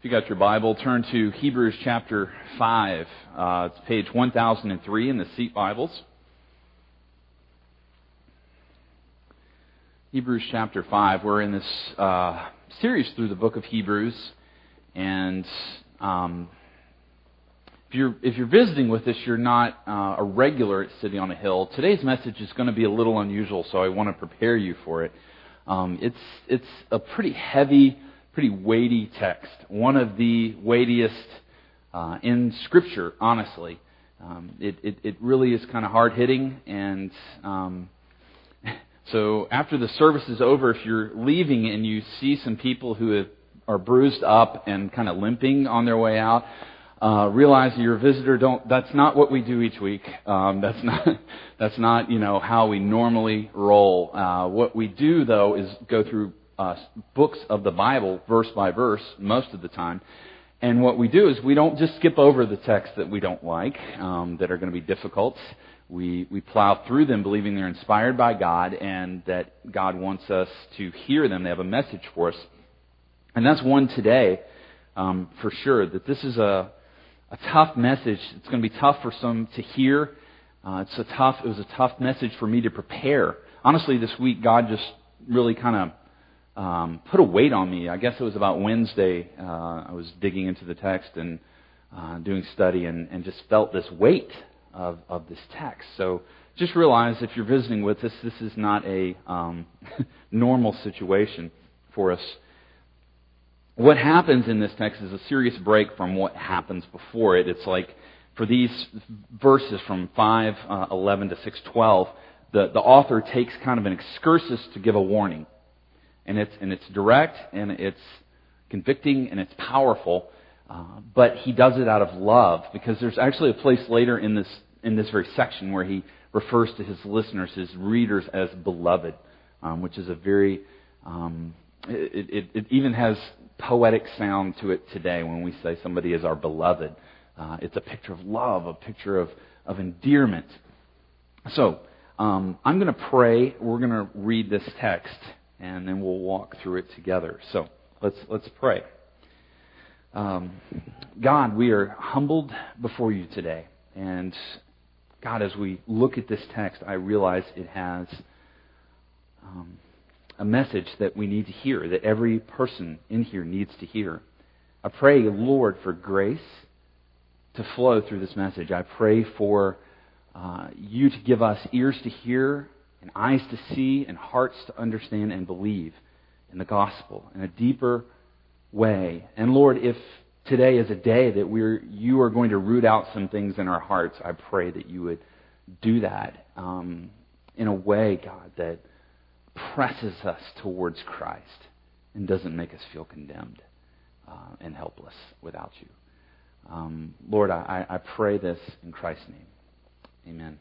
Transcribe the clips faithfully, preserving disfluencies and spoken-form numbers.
If you got your Bible, turn to Hebrews chapter five. Uh, it's page one thousand three in the seat Bibles. Hebrews chapter five. We're in this uh, series through the book of Hebrews, and um, if you're if you're visiting with us, you're not uh, a regular at City on a Hill. Today's message is going to be a little unusual, so I want to prepare you for it. Um, it's it's a pretty heavy, pretty weighty text. One of the weightiest uh, in Scripture, honestly. Um, it, it it really is kind of hard hitting, and um, so after the service is over, if you're leaving and you see some people who have, are bruised up and kind of limping on their way out, uh, realize that you're a visitor. Don't. That's not what we do each week. Um, that's not. That's not you know how we normally roll. Uh, what we do though is go through uh, books of the Bible verse by verse most of the time. And what we do is we don't just skip over the texts that we don't like, um, that are going to be difficult. We we plow through them believing they're inspired by God and that God wants us to hear them. They have a message for us. And that's one today, um, for sure, that this is a, a tough message. It's going to be tough for some to hear. Uh, it's a tough. It was a tough message for me to prepare. Honestly, this week, God just really kind of Um, put a weight on me. I guess it was about Wednesday. Uh, I was digging into the text and uh, doing study and, and just felt this weight of, of this text. So just realize if you're visiting with us, this is not a um, normal situation for us. What happens in this text is a serious break from what happens before it. It's like for these verses from five eleven to six twelve, the, the author takes kind of an excursus to give a warning. And it's and it's direct, and it's convicting, and it's powerful. Uh, but he does it out of love, because there's actually a place later in this in this very section where he refers to his listeners, his readers, as beloved, um, which is a very um, it, it, it even has poetic sound to it today when we say somebody is our beloved. Uh, it's a picture of love, a picture of of endearment. So um, I'm going to pray. We're going to read this text, and then we'll walk through it together. So let's let's pray. Um, God, we are humbled before you today. And God, as we look at this text, I realize it has um, a message that we need to hear, that every person in here needs to hear. I pray, Lord, for grace to flow through this message. I pray for uh, you to give us ears to hear, and eyes to see, and hearts to understand and believe in the gospel in a deeper way. And Lord, if today is a day that we're you are going to root out some things in our hearts, I pray that you would do that um, in a way, God, that presses us towards Christ and doesn't make us feel condemned uh, and helpless without you. Um, Lord, I, I pray this in Christ's name. Amen.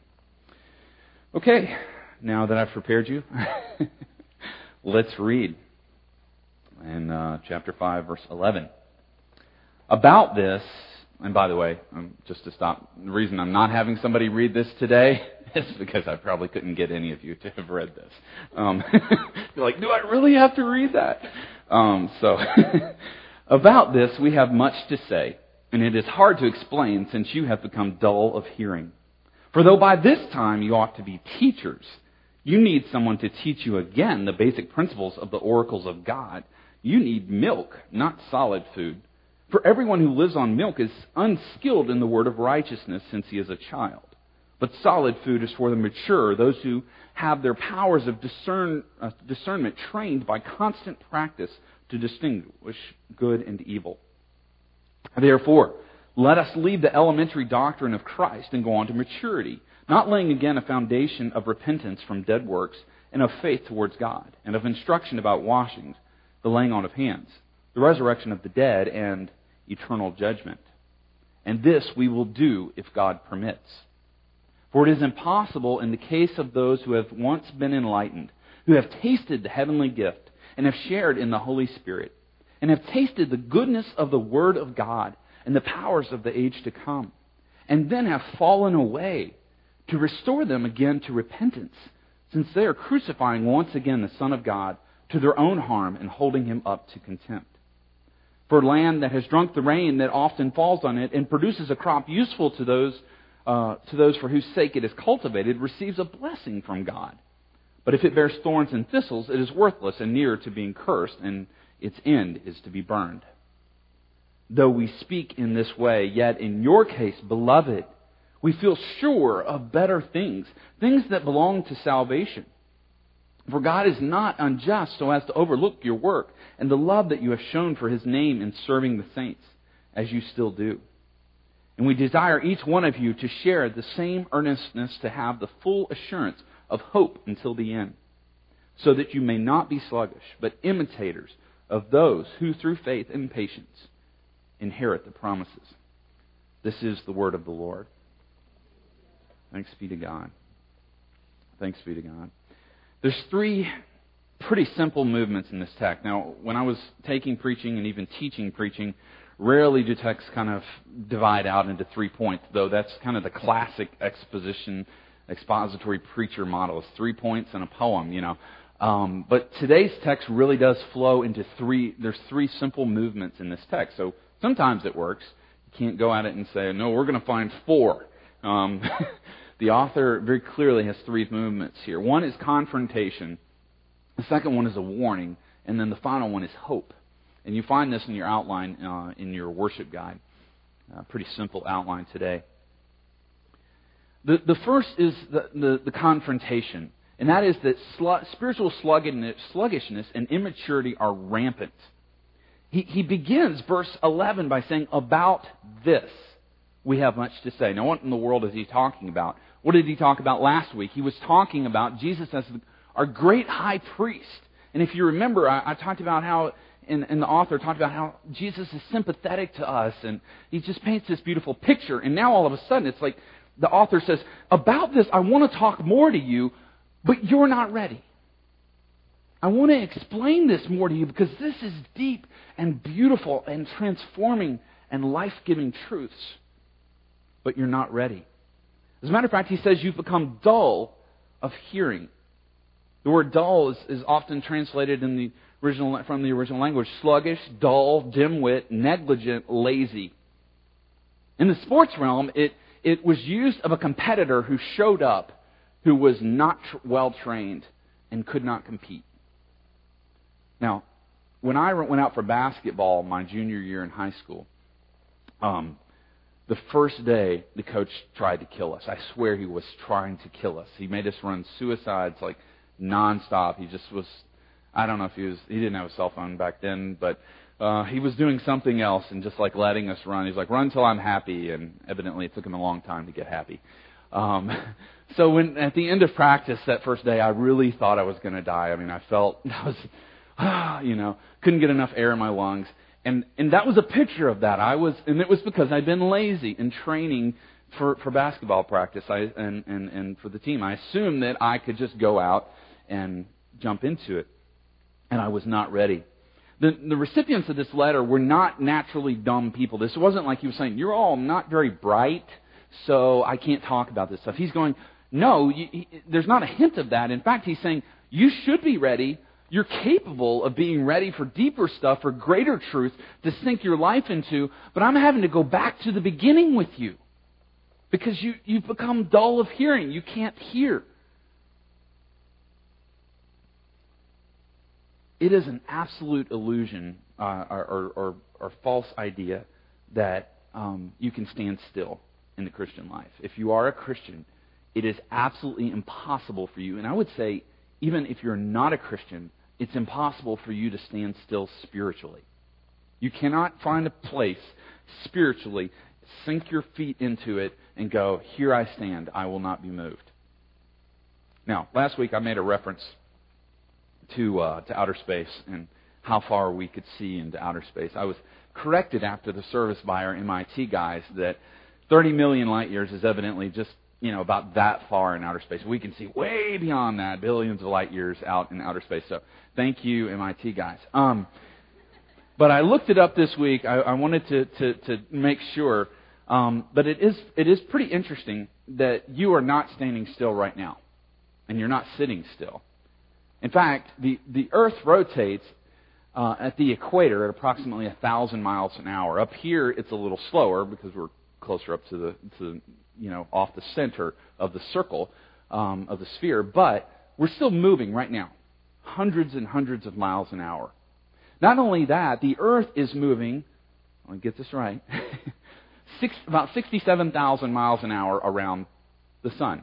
Okay. Now that I've prepared you, let's read in uh, chapter five, verse eleven. About this, and by the way, um, just to stop, the reason I'm not having somebody read this today is because I probably couldn't get any of you to have read this. Um, you're like, do I really have to read that? Um, so, about this we have much to say, and it is hard to explain since you have become dull of hearing. For though by this time you ought to be teachers, you need someone to teach you again the basic principles of the oracles of God. You need milk, not solid food. For everyone who lives on milk is unskilled in the word of righteousness since he is a child. But solid food is for the mature, those who have their powers of discern, uh, discernment trained by constant practice to distinguish good and evil. Therefore, let us leave the elementary doctrine of Christ and go on to maturity, not laying again a foundation of repentance from dead works and of faith towards God, and of instruction about washings, the laying on of hands, the resurrection of the dead, and eternal judgment. And this we will do if God permits. For it is impossible in the case of those who have once been enlightened, who have tasted the heavenly gift, and have shared in the Holy Spirit, and have tasted the goodness of the Word of God and the powers of the age to come, and then have fallen away, to restore them again to repentance, since they are crucifying once again the Son of God to their own harm and holding him up to contempt. For land that has drunk the rain that often falls on it and produces a crop useful to those uh, to those for whose sake it is cultivated receives a blessing from God. But if it bears thorns and thistles, it is worthless and near to being cursed, and its end is to be burned. Though we speak in this way, yet in your case, beloved, we feel sure of better things, things that belong to salvation. For God is not unjust so as to overlook your work and the love that you have shown for His name in serving the saints, as you still do. And we desire each one of you to share the same earnestness to have the full assurance of hope until the end, so that you may not be sluggish, but imitators of those who through faith and patience inherit the promises. This is the word of the Lord. Thanks be to God. Thanks be to God. There's three pretty simple movements in this text. Now, when I was taking preaching and even teaching preaching, rarely do texts kind of divide out into three points, though that's kind of the classic exposition, expository preacher model. It's three points and a poem, you know. Um, but today's text really does flow into three, there's three simple movements in this text. So sometimes it works. You can't go at it and say, no, we're going to find four. Um, the author very clearly has three movements here. One is confrontation. The second one is a warning. And then the final one is hope. And you find this in your outline, uh, in your worship guide. Uh, pretty simple outline today. The, the first is the, the, the confrontation. And that is that slu- spiritual sluggishness and immaturity are rampant. He, he begins verse eleven by saying, about this we have much to say. Now, what in the world is he talking about? What did he talk about last week? He was talking about Jesus as our great high priest. And if you remember, I, I talked about how, and, and the author talked about how Jesus is sympathetic to us, and he just paints this beautiful picture. And now all of a sudden, it's like the author says, about this, I want to talk more to you, but you're not ready. I want to explain this more to you because this is deep and beautiful and transforming and life-giving truths. But you're not ready. As a matter of fact, he says you've become dull of hearing. The word dull is, is often translated in the original from the original language: sluggish, dull, dim-wit, negligent, lazy. In the sports realm, it, it was used of a competitor who showed up who was not tr- well-trained and could not compete. Now, when I went out for basketball my junior year in high school, um, the first day the coach tried to kill us. I swear he was trying to kill us. He made us run suicides like nonstop. He just was, I don't know if he was, he didn't have a cell phone back then, but uh, he was doing something else and just like letting us run. He's like, run till I'm happy, and evidently it took him a long time to get happy. Um, so when at the end of practice that first day, I really thought I was going to die. I mean, I felt I was, ah, you know, couldn't get enough air in my lungs, and and that was a picture of that. I was, and it was because I'd been lazy in training for, for basketball practice. I and, and and for the team, I assumed that I could just go out and jump into it, and I was not ready. The, the recipients of this letter were not naturally dumb people. This wasn't like he was saying, you're all not very bright, so I can't talk about this stuff. He's going, no, you, he, there's not a hint of that. In fact, he's saying, you should be ready. You're capable of being ready for deeper stuff, for greater truth to sink your life into, but I'm having to go back to the beginning with you because you, you've become dull of hearing. You can't hear. It is an absolute illusion uh, or, or, or, or false idea that um, you can stand still in the Christian life. If you are a Christian, it is absolutely impossible for you. And I would say, even if you're not a Christian, it's impossible for you to stand still spiritually. You cannot find a place spiritually, sink your feet into it, and go, here I stand, I will not be moved. Now, last week I made a reference to uh, to outer space and how far we could see into outer space. I was corrected after the service by our M I T guys that thirty million light years is evidently just, you know, about that far in outer space. We can see way beyond that, billions of light years out in outer space. So thank you, M I T guys. Um, but I looked it up this week. I, I wanted to, to, to make sure. Um, but it is it is pretty interesting that you are not standing still right now. And you're not sitting still. In fact, the, the Earth rotates uh, at the equator at approximately one thousand miles an hour. Up here, it's a little slower because we're closer up to the, to, you know, off the center of the circle um, of the sphere. But we're still moving right now, hundreds and hundreds of miles an hour. Not only that, the Earth is moving, let me get this right, six, about sixty-seven thousand miles an hour around the Sun.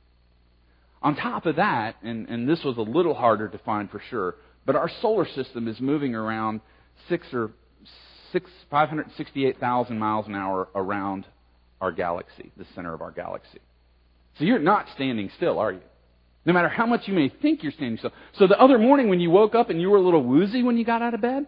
On top of that, and, and this was a little harder to find for sure, but our solar system is moving around six or six, five hundred sixty-eight thousand miles an hour around our galaxy, the center of our galaxy. So you're not standing still, are you? No matter how much you may think you're standing still. So the other morning when you woke up and you were a little woozy when you got out of bed,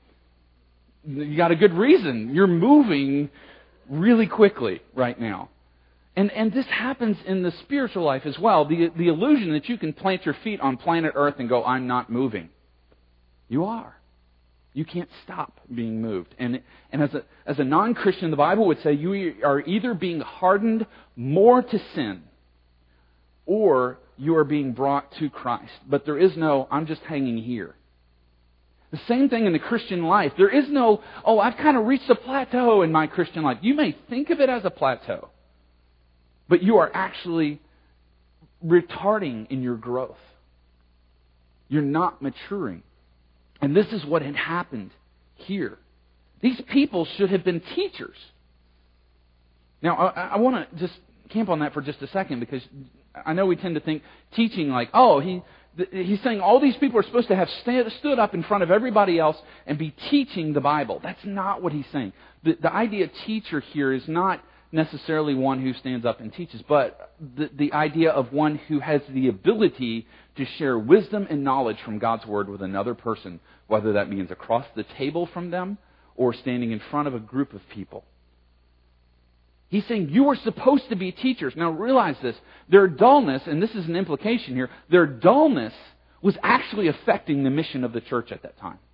you got a good reason. You're moving really quickly right now. And and this happens in the spiritual life as well. The, the illusion that you can plant your feet on planet Earth and go, I'm not moving. You are. You can't stop being moved. And and as a as a non-Christian, the Bible would say you are either being hardened more to sin, or you are being brought to Christ. But there is no, I'm just hanging here. The same thing in the Christian life. There is no, oh, I've kind of reached a plateau in my Christian life. You may think of it as a plateau, but you are actually retarding in your growth. You're not maturing. And this is what had happened here. These people should have been teachers. Now, I, I want to just camp on that for just a second, because I know we tend to think teaching like, oh, he he's saying all these people are supposed to have stand, stood up in front of everybody else and be teaching the Bible. That's not what he's saying. The, the idea of teacher here is not necessarily one who stands up and teaches, but the, the idea of one who has the ability to share wisdom and knowledge from God's Word with another person, whether that means across the table from them or standing in front of a group of people. He's saying you were supposed to be teachers. Now realize this, their dullness, and this is an implication here, their dullness was actually affecting the mission of the church at that time.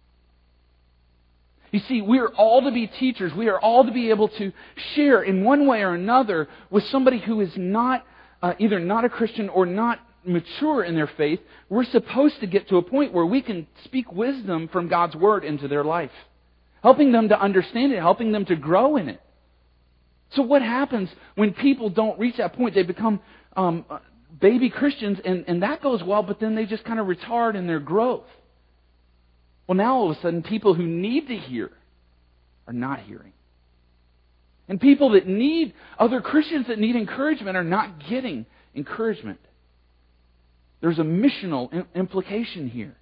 You see, we are all to be teachers. We are all to be able to share in one way or another with somebody who is not, uh, either not a Christian or not mature in their faith. We're supposed to get to a point where we can speak wisdom from God's Word into their life, helping them to understand it, helping them to grow in it. So what happens when people don't reach that point? They become um, baby Christians, and, and that goes well, but then they just kind of retard in their growth. Well, now all of a sudden, people who need to hear are not hearing. And people that need, other Christians that need encouragement are not getting encouragement. There's a missional implication here.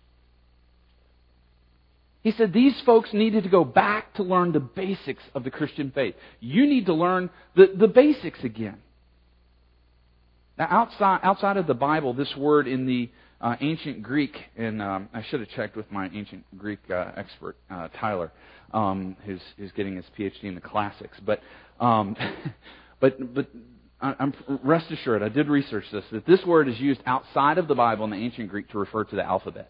He said these folks needed to go back to learn the basics of the Christian faith. You need to learn the, the basics again. Now, outside, outside of the Bible, this word in the uh, ancient Greek, and um, I should have checked with my ancient Greek uh, expert, uh, Tyler, um, who's, who's getting his P H D in the classics. But, um, but, but I'm rest assured, I did research this, that this word is used outside of the Bible in the ancient Greek to refer to the alphabet.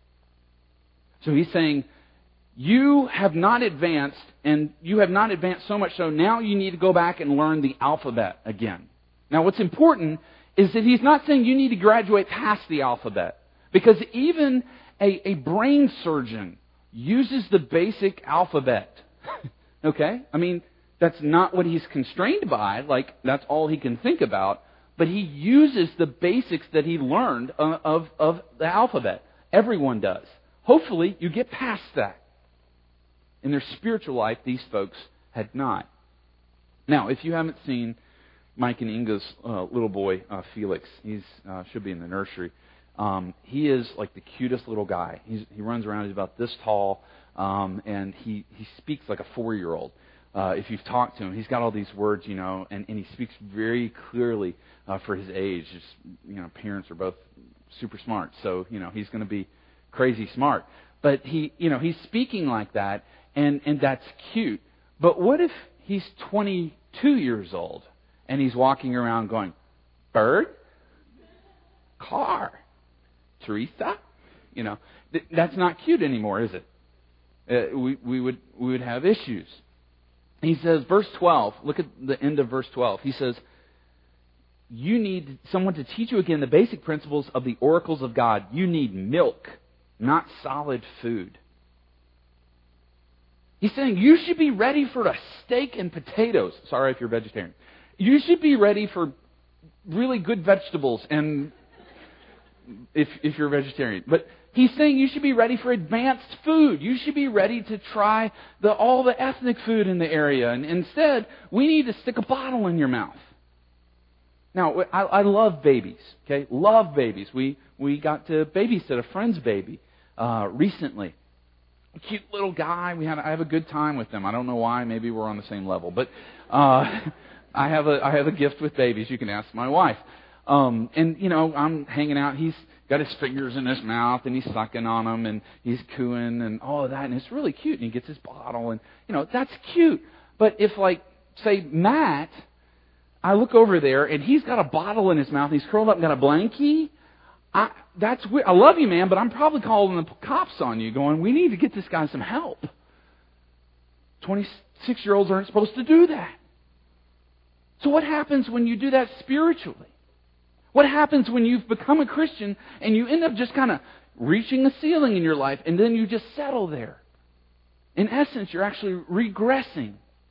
So he's saying, you have not advanced, and you have not advanced so much so now you need to go back and learn the alphabet again. Now what's important is that he's not saying you need to graduate past the alphabet, because even a, a brain surgeon uses the basic alphabet. Okay? I mean, that's not what he's constrained by, like that's all he can think about, but he uses the basics that he learned of, of, of the alphabet. Everyone does. Hopefully you get past that. In their spiritual life, these folks had not. Now, if you haven't seen Mike and Inga's uh, little boy, uh, Felix, he's uh, should be in the nursery. Um, he is like the cutest little guy. He's, he runs around, he's about this tall, um, and he, he speaks like a four-year-old. Uh, if you've talked to him, he's got all these words, you know, and, and he speaks very clearly uh, for his age. Just, you know, parents are both super smart, so, you know, he's going to be crazy smart. But he, you know, he's speaking like that, and, and that's cute. But what if he's twenty-two years old and he's walking around going, bird, car, Teresa? You know, th- that's not cute anymore, is it? Uh, we, we would we would have issues. He says, verse twelve, look at the end of verse twelve. He says, you need someone to teach you again the basic principles of the oracles of God. You need milk, not solid food. He's saying you should be ready for a steak and potatoes. Sorry if you're vegetarian. You should be ready for really good vegetables and if if you're a vegetarian. But he's saying you should be ready for advanced food. You should be ready to try the all the ethnic food in the area. And instead, we need to stick a bottle in your mouth. Now, I, I love babies. Okay, love babies. We we got to babysit a friend's baby uh, recently. A cute little guy. We had I have a good time with them. I don't know why. Maybe we're on the same level, but uh, I have a I have a gift with babies. You can ask my wife. Um, and you know, I'm hanging out. He's got his fingers in his mouth and he's sucking on them and he's cooing and all of that. And it's really cute. And he gets his bottle and you know that's cute. But if like say Matt, I look over there and he's got a bottle in his mouth. And he's curled up and got a blankie. I, that's weird. I love you, man, but I'm probably calling the cops on you going, we need to get this guy some help. twenty-six-year-olds aren't supposed to do that. So what happens when you do that spiritually? What happens when you've become a Christian and you end up just kind of reaching the ceiling in your life and then you just settle there? In essence, you're actually regressing.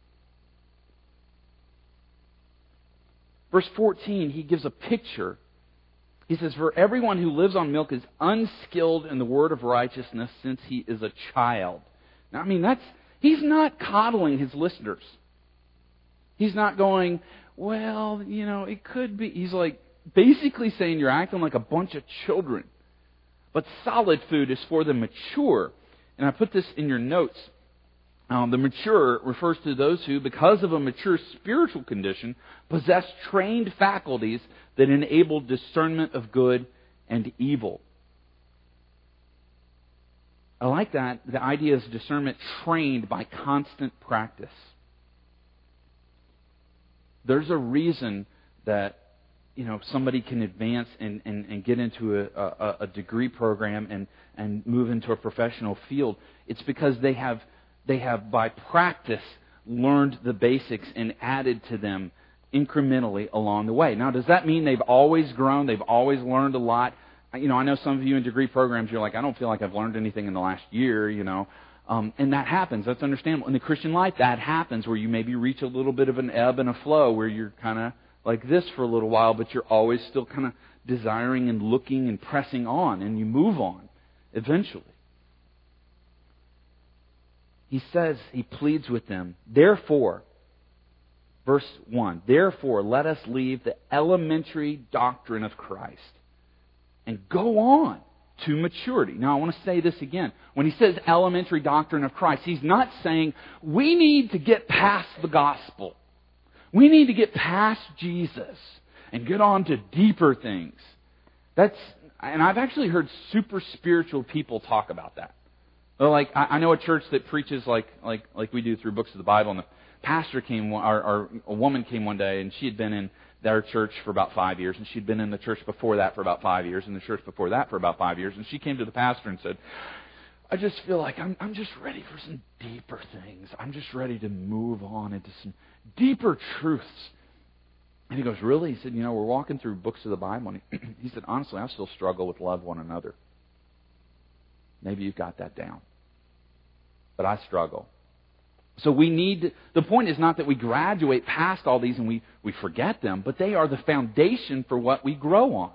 Verse fourteen, he gives a picture. He says, for everyone who lives on milk is unskilled in the word of righteousness since he is a child. Now, I mean, that's he's not coddling his listeners. He's not going, well, you know, it could be. He's like basically saying you're acting like a bunch of children. But solid food is for the mature. And I put this in your notes. Um, the mature refers to those who, because of a mature spiritual condition, possess trained faculties that enable discernment of good and evil. I like that. The idea is discernment trained by constant practice. There's a reason that you know somebody can advance and, and, and get into a, a, a degree program and, and move into a professional field. It's because they have They have, by practice, learned the basics and added to them incrementally along the way. Now, does that mean they've always grown? They've always learned a lot? You know, I know some of you in degree programs, you're like, I don't feel like I've learned anything in the last year, you know. Um, and that happens. That's understandable. In the Christian life, that happens where you maybe reach a little bit of an ebb and a flow where you're kind of like this for a little while, but you're always still kind of desiring and looking and pressing on, and you move on eventually. He says, he pleads with them, therefore, verse one, therefore let us leave the elementary doctrine of Christ and go on to maturity. Now I want to say this again. When he says elementary doctrine of Christ, he's not saying we need to get past the gospel. We need to get past Jesus and get on to deeper things. That's, and I've actually heard super spiritual people talk about that. Well, like I know a church that preaches like like like we do through books of the Bible, and the pastor came, or, or a woman came one day, and she had been in their church for about five years, and she'd been in the church before that for about five years, and the church before that for about five years, and she came to the pastor and said, "I just feel like I'm I'm just ready for some deeper things. I'm just ready to move on into some deeper truths." And he goes, "Really?" He said, "You know, we're walking through books of the Bible," and he, he said, "Honestly, I still struggle with love one another. Maybe you've got that down. But I struggle." So we need, the point is not that we graduate past all these and we, we forget them, but they are the foundation for what we grow on.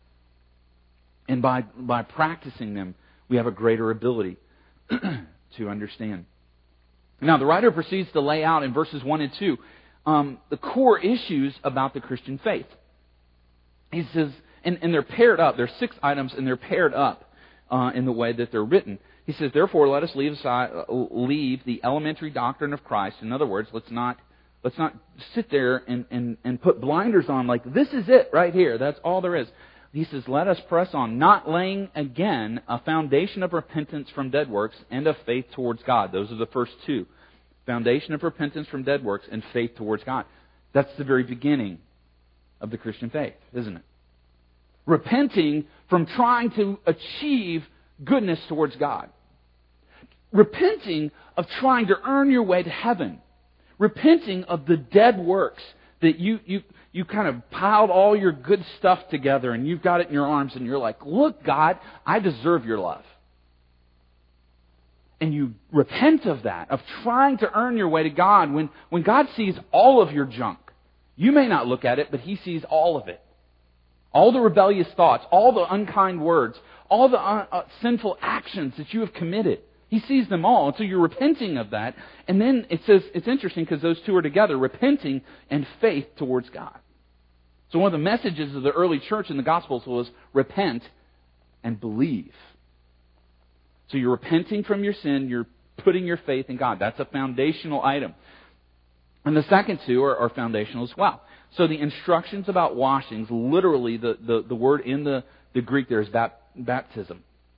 And by, by practicing them, we have a greater ability to understand. Now, the writer proceeds to lay out in verses one and two um, the core issues about the Christian faith. He says, and, and they're paired up. There's six items, and they're paired up uh, in the way that they're written. He says, therefore, let us leave aside, leave the elementary doctrine of Christ. In other words, let's not let's not sit there and, and, and put blinders on like, this is it right here. That's all there is. He says, let us press on, not laying again a foundation of repentance from dead works and of faith towards God. Those are the first two. Foundation of repentance from dead works and faith towards God. That's the very beginning of the Christian faith, isn't it? Repenting from trying to achieve goodness towards God. Repenting of trying to earn your way to heaven. Repenting of the dead works that you, you, you kind of piled all your good stuff together and you've got it in your arms and you're like, look, God, I deserve your love. and you repent of that, of trying to earn your way to God, when, when God sees all of your junk, you may not look at it, but He sees all of it. All the rebellious thoughts, all the unkind words, all the uh, uh, sinful actions that you have committed. He sees them all, and so you're repenting of that. And then it says, it's interesting because those two are together, repenting and faith towards God. So one of the messages of the early church in the Gospels was repent and believe. So you're repenting from your sin, you're putting your faith in God. That's a foundational item. And the second two are, are foundational as well. So the instructions about washings, literally the, the, the word in the, the Greek there is bap, baptism.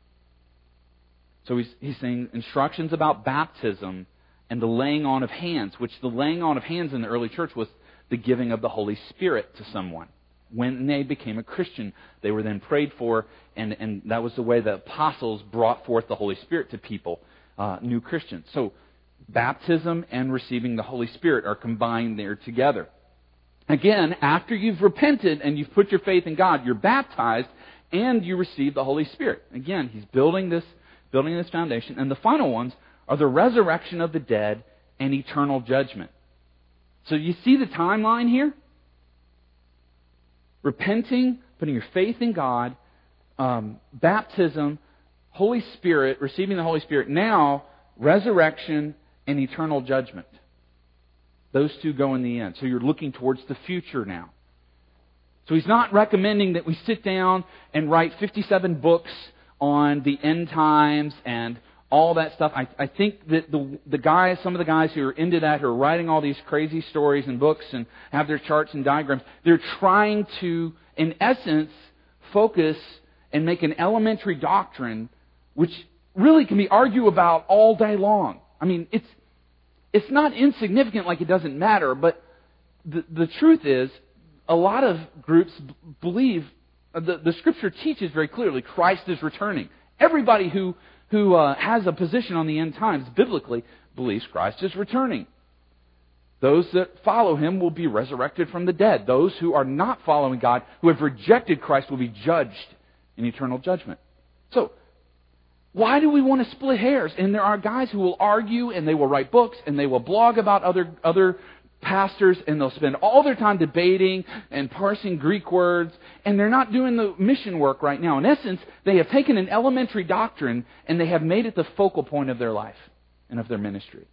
So he's, he's saying instructions about baptism and the laying on of hands, which the laying on of hands in the early church was the giving of the Holy Spirit to someone. When they became a Christian, they were then prayed for, and, and that was the way the apostles brought forth the Holy Spirit to people, uh, new Christians. So baptism and receiving the Holy Spirit are combined there together. Again, after you've repented and you've put your faith in God, you're baptized and you receive the Holy Spirit. Again, he's building this, building this foundation. And the final ones are the resurrection of the dead and eternal judgment. So you see the timeline here? Repenting, putting your faith in God, um, baptism, Holy Spirit, receiving the Holy Spirit. Now, resurrection and eternal judgment. Those two go in the end. So you're looking towards the future now. So he's not recommending that we sit down and write fifty-seven books on the end times and all that stuff. I, I think that the the guys, some of the guys who are into that, who are writing all these crazy stories and books and have their charts and diagrams, they're trying to, in essence, focus and make an elementary doctrine which really can be argued about all day long. I mean, it's it's not insignificant like it doesn't matter, but the, the truth is, a lot of groups b- believe, the, the Scripture teaches very clearly, Christ is returning. Everybody who who uh, has a position on the end times, biblically, believes Christ is returning. Those that follow Him will be resurrected from the dead. Those who are not following God, who have rejected Christ, will be judged in eternal judgment. So, why do we want to split hairs? And there are guys who will argue, and they will write books, and they will blog about other other pastors, and they'll spend all their time debating and parsing Greek words, and they're not doing the mission work right now. In essence, they have taken an elementary doctrine, and they have made it the focal point of their life and of their ministry.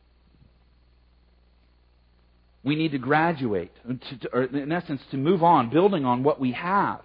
We need to graduate, to, to, or in essence, to move on, building on what we have.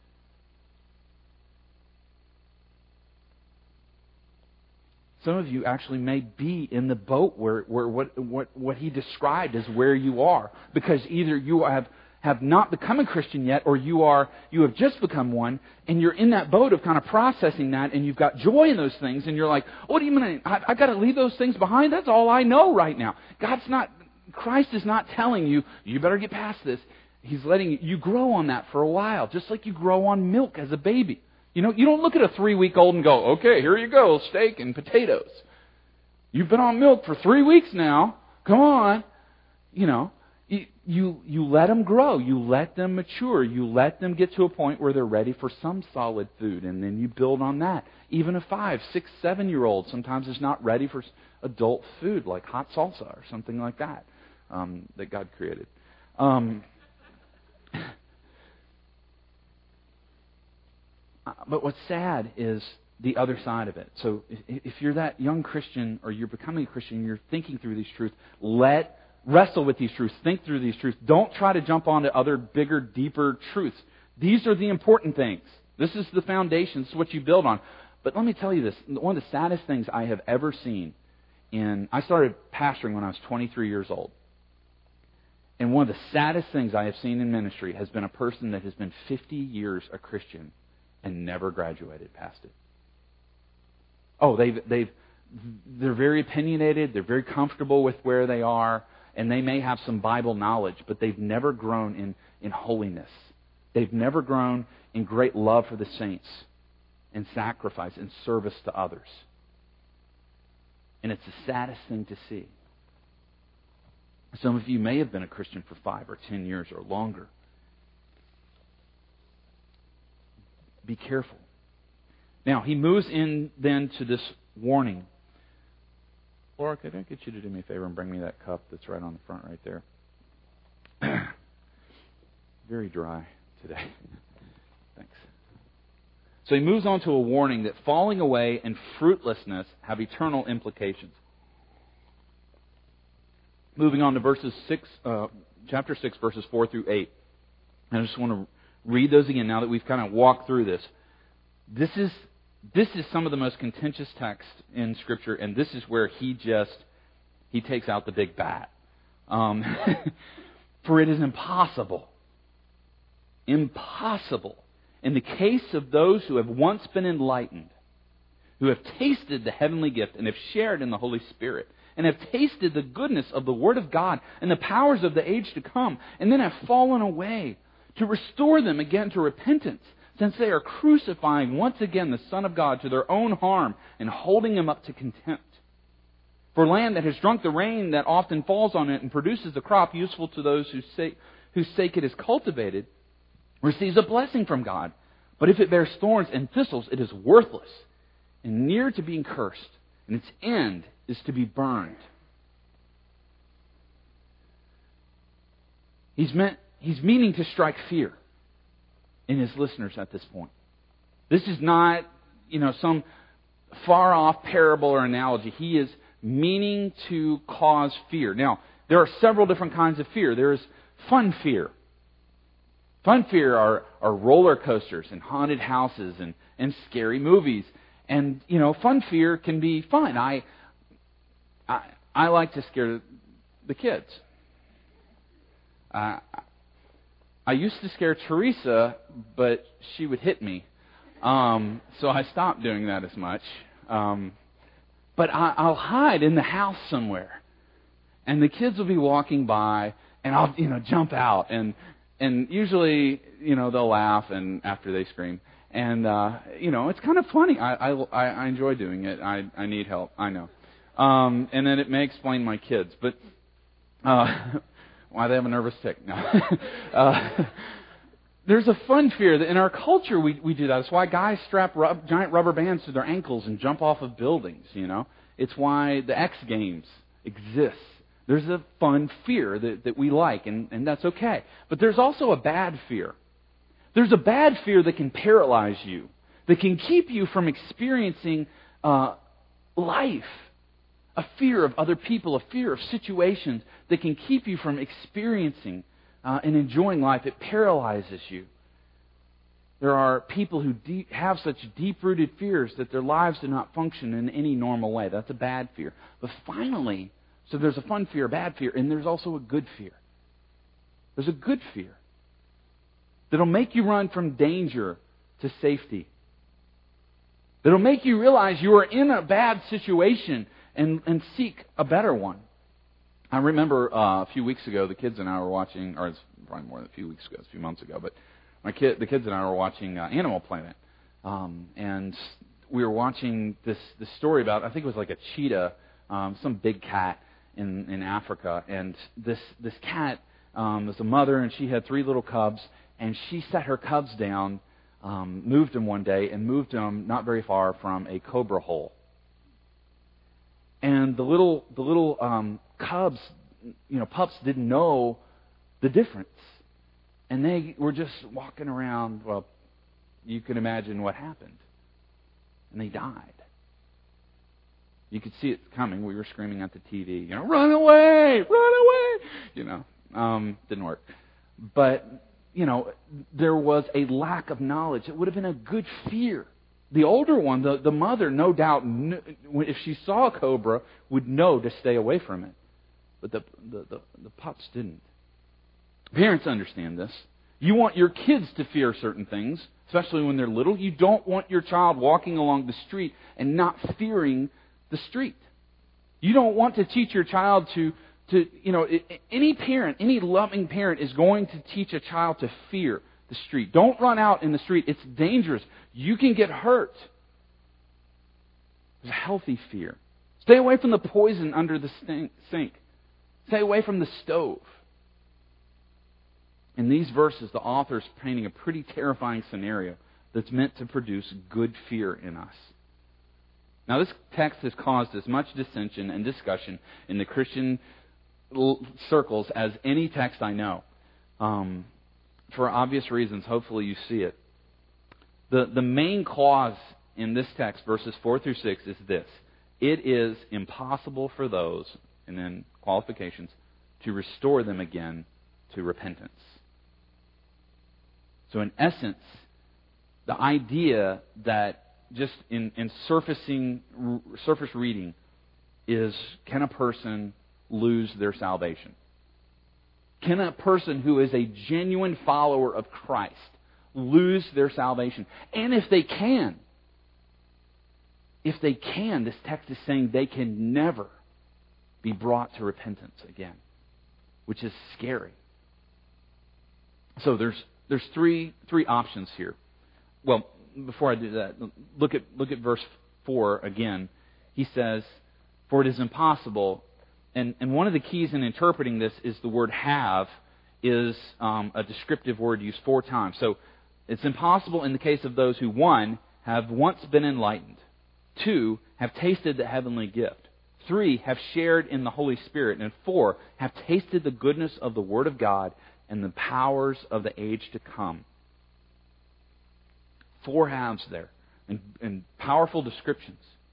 Some of you actually may be in the boat where, where what, what, what he described is where you are. Because either you have, have not become a Christian yet, or you are you have just become one, and you're in that boat of kind of processing that, and you've got joy in those things, and you're like, what do you mean? I, I've got to leave those things behind? That's all I know right now. God's not, Christ is not telling you, you better get past this. He's letting you, you grow on that for a while, just like you grow on milk as a baby. You know, you don't look at a three-week-old and go, okay, here you go, steak and potatoes. You've been on milk for three weeks now. Come on. You know, you, you you let them grow. You let them mature. You let them get to a point where they're ready for some solid food, and then you build on that. Even a five, six, seven-year-old sometimes is not ready for adult food like hot salsa or something like that um, that God created. Um But what's sad is the other side of it. So if you're that young Christian, or you're becoming a Christian, you're thinking through these truths, let wrestle with these truths, think through these truths. Don't try to jump onto other bigger, deeper truths. These are the important things. This is the foundation. This is what you build on. But let me tell you this. One of the saddest things I have ever seen in... I started pastoring when I was twenty-three years old. And one of the saddest things I have seen in ministry has been a person that has been fifty years a Christian and never graduated past it. Oh, they've they've they're very opinionated, they're very comfortable with where they are, and they may have some Bible knowledge, but they've never grown in, in holiness. They've never grown in great love for the saints and sacrifice and service to others. And it's the saddest thing to see. Some of you may have been a Christian for five or ten years or longer. Be careful. Now, he moves in then to this warning. Laura, could I get you to do me a favor and bring me that cup that's right on the front right there? Very dry today. Thanks. So he moves on to a warning that falling away and fruitlessness have eternal implications. Moving on to verses six, uh, chapter six, verses four through eight. I just want to read those again now that we've kind of walked through this. This is this is some of the most contentious text in Scripture, and this is where he just he takes out the big bat. Um, for it is impossible, impossible in the case of those who have once been enlightened, who have tasted the heavenly gift and have shared in the Holy Spirit, and have tasted the goodness of the Word of God and the powers of the age to come, and then have fallen away, to restore them again to repentance, since they are crucifying once again the Son of God to their own harm and holding Him up to contempt. For land that has drunk the rain that often falls on it and produces a crop useful to those whose sake, whose sake it is cultivated, receives a blessing from God. But if it bears thorns and thistles, it is worthless and near to being cursed, and its end is to be burned. He's meant he's meaning to strike fear in his listeners at this point. This is not, you know, some far off parable or analogy. He is meaning to cause fear. Now, there are several different kinds of fear. There is fun fear. Fun fear are, are roller coasters and haunted houses and, and scary movies. And, you know, fun fear can be fun. I, I, I like to scare the kids. Uh, I used to scare Teresa, but she would hit me. Um, so I stopped doing that as much. Um, but I, I'll hide in the house somewhere. And the kids will be walking by, and I'll, you know, jump out. And and usually, you know, they'll laugh and after they scream. And, uh, you know, it's kind of funny. I, I, I enjoy doing it. I, I need help. I know. Um, and then it may explain my kids. But uh, why they have a nervous tick. No. uh, there's a fun fear that in our culture we, we do that. It's why guys strap rub, giant rubber bands to their ankles and jump off of buildings, you know. It's why the X Games exist. There's a fun fear that, that we like, and, and that's okay. But there's also a bad fear. There's a bad fear that can paralyze you, that can keep you from experiencing uh, life. A fear of other people, a fear of situations that can keep you from experiencing uh, and enjoying life. It paralyzes you. There are people who deep, have such deep-rooted fears that their lives do not function in any normal way. That's a bad fear. But finally, so there's a fun fear, a bad fear, and there's also a good fear. There's a good fear that'll make you run from danger to safety. That'll make you realize you are in a bad situation and, and seek a better one. I remember uh, a few weeks ago, the kids and I were watching, or it's probably more than a few weeks ago, it's a few months ago, but my kid, the kids and I were watching uh, Animal Planet. Um, and we were watching this, this story about, I think it was like a cheetah, um, some big cat in, in Africa. And this, this cat um, was a mother, and she had three little cubs. And she set her cubs down, um, moved them one day, and moved them not very far from a cobra hole. And the little the little um, cubs, you know, pups didn't know the difference, and they were just walking around. Well, you can imagine what happened, and they died. You could see it coming. We were screaming at the T V, you know, run away, run away. You know, um, didn't work, but. You know, there was a lack of knowledge. It would have been a good fear. The older one, the, the mother, no doubt, knew, if she saw a cobra, would know to stay away from it. But the, the, the, the pups didn't. Parents understand this. You want your kids to fear certain things, especially when they're little. You don't want your child walking along the street and not fearing the street. You don't want to teach your child to To, you know, any parent, any loving parent is going to teach a child to fear the street. Don't run out in the street. It's dangerous. You can get hurt. There's a healthy fear. Stay away from the poison under the sink. Stay away from the stove. In these verses, the author is painting a pretty terrifying scenario that's meant to produce good fear in us. Now, this text has caused as much dissension and discussion in the Christian l- circles as any text I know. Um, for obvious reasons, hopefully you see it. The, the main clause in this text, verses four through six, is this. It is impossible for those, and then qualifications, to restore them again to repentance. So in essence, the idea that just in, in surfacing, surface reading is, can a person lose their salvation? Can a person who is a genuine follower of Christ lose their salvation? And if they can, if they can, this text is saying they can never be brought to repentance again, which is scary. So there's there's three three options here. Well, before I do that, look at look at verse four again. He says, "For it is impossible," and and one of the keys in interpreting this is the word "have" is um, a descriptive word used four times. So it's impossible in the case of those who, one, have once been enlightened, two, have tasted the heavenly gift, three, have shared in the Holy Spirit, and four, have tasted the goodness of the Word of God and the powers of the age to come. Four halves there, and, and powerful descriptions.